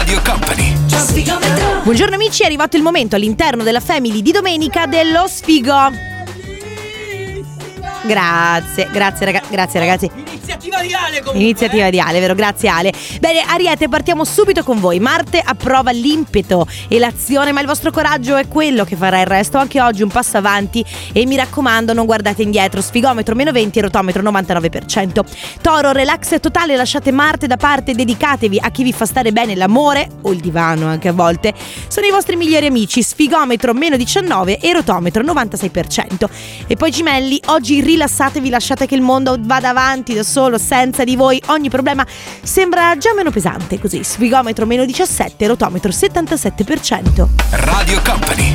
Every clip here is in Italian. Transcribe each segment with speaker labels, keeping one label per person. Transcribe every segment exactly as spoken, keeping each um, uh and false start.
Speaker 1: Radio Company.
Speaker 2: Buongiorno amici, è arrivato il momento all'interno della Family di domenica dello sfigo. Grazie, grazie ragazzi, grazie ragazzi.
Speaker 3: Iniziativa di Ale comunque.
Speaker 2: Iniziativa
Speaker 3: eh?
Speaker 2: di Ale, vero? Grazie Ale. Bene, Ariete, partiamo subito con voi. Marte approva l'impeto e l'azione, ma il vostro coraggio è quello che farà il resto. Anche oggi un passo avanti e mi raccomando non guardate indietro. Sfigometro meno venti, rotometro novantanove per cento. Toro, relax totale, lasciate Marte da parte e dedicatevi a chi vi fa stare bene. L'amore o il divano anche a volte sono i vostri migliori amici. Sfigometro meno diciannove e rotometro novantasei per cento. E poi Gemelli, oggi rilassatevi, lasciate che il mondo vada avanti da solo senza di voi. Ogni problema sembra già meno pesante così. Sfigometro meno diciassette, rotometro settantasette per cento.
Speaker 1: Radio Company.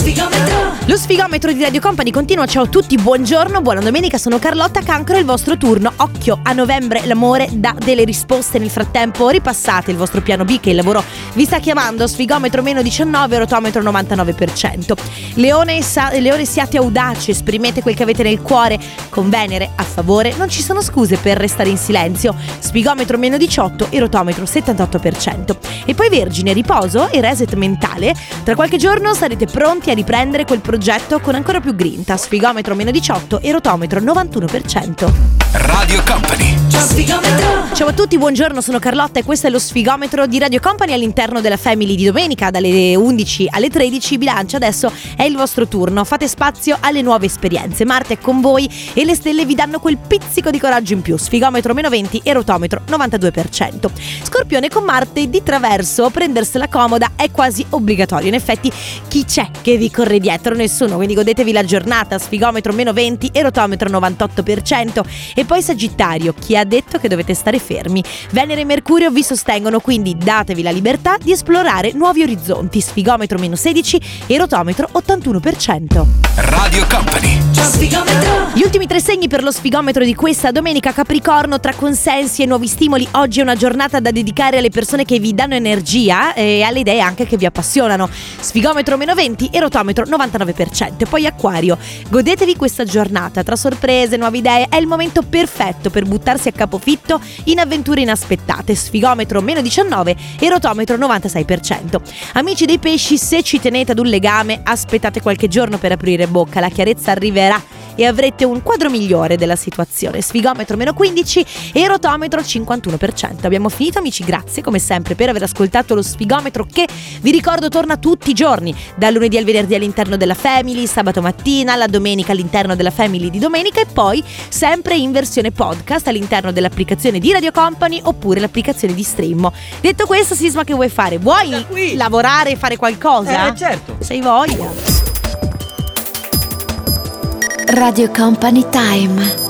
Speaker 2: Lo sfigometro di Radio Company continua. Ciao a tutti, buongiorno, buona domenica. Sono Carlotta Cancro, è il vostro turno. Occhio, a novembre l'amore dà delle risposte. Nel frattempo ripassate il vostro piano B che il lavoro vi sta chiamando. Sfigometro meno diciannove, rotometro novantanove per cento. Leone, sa- Leone siate audaci, esprimete quel che avete nel cuore. Con Venere a favore non ci sono scuse per restare in silenzio. Sfigometro meno diciotto e rotometro settantotto per cento. E poi Vergine, riposo e reset mentale. Tra qualche giorno sarete pronti a riprendere quel progetto con ancora più grinta. Sfigometro meno diciotto e rotometro novantuno per cento.
Speaker 1: Radio Company.
Speaker 2: Ciao a tutti, buongiorno, sono Carlotta e questo è lo sfigometro di Radio Company all'interno della Family di domenica dalle undici alle tredici. Bilancia, adesso è il vostro turno, fate spazio alle nuove esperienze. Marte è con voi e le stelle vi danno quel pizzico di coraggio in più. Sfigometro meno venti e rotometro novantadue per cento. Scorpione, con Marte di traverso prendersela comoda è quasi obbligatorio. In effetti chi c'è che vi corre dietro? Nessuno, quindi godetevi la giornata. Sfigometro meno venti e rotometro novantotto per cento. E poi Sagittario, chi ha detto che dovete stare fermi? Venere e Mercurio vi sostengono, quindi datevi la libertà di esplorare nuovi orizzonti. Sfigometro meno sedici e rotometro ottantuno per cento.
Speaker 1: Radio Company.
Speaker 2: Gli ultimi tre segni per lo sfigometro di questa domenica. Capricorno, tra consensi e nuovi stimoli oggi è una giornata da dedicare alle persone che vi danno energia e alle idee anche che vi appassionano. Sfigometro meno venti e rotometro novantanove per cento. E poi Acquario, godetevi questa giornata, tra sorprese, nuove idee, è il momento perfetto per buttarsi a capofitto in avventure inaspettate. Sfigometro meno diciannove e rotometro novantasei per cento. Amici dei pesci, se ci tenete ad un legame aspettate qualche giorno per aprire bocca, la chiarezza arriverà e avrete un quadro migliore della situazione. Sfigometro meno quindici e rotometro cinquantuno per cento. Abbiamo finito amici, grazie come sempre per aver ascoltato lo sfigometro che vi ricordo torna tutti i giorni, dal lunedì al venerdì all'interno della Family, sabato mattina, la domenica all'interno della Family di domenica e poi sempre in versione podcast all'interno dell'applicazione di Radio Company oppure l'applicazione di Stream. Detto questo, Sisma, che vuoi fare? Vuoi lavorare e fare qualcosa?
Speaker 3: Eh certo.
Speaker 2: Sei voglia.
Speaker 4: Radio Company Time.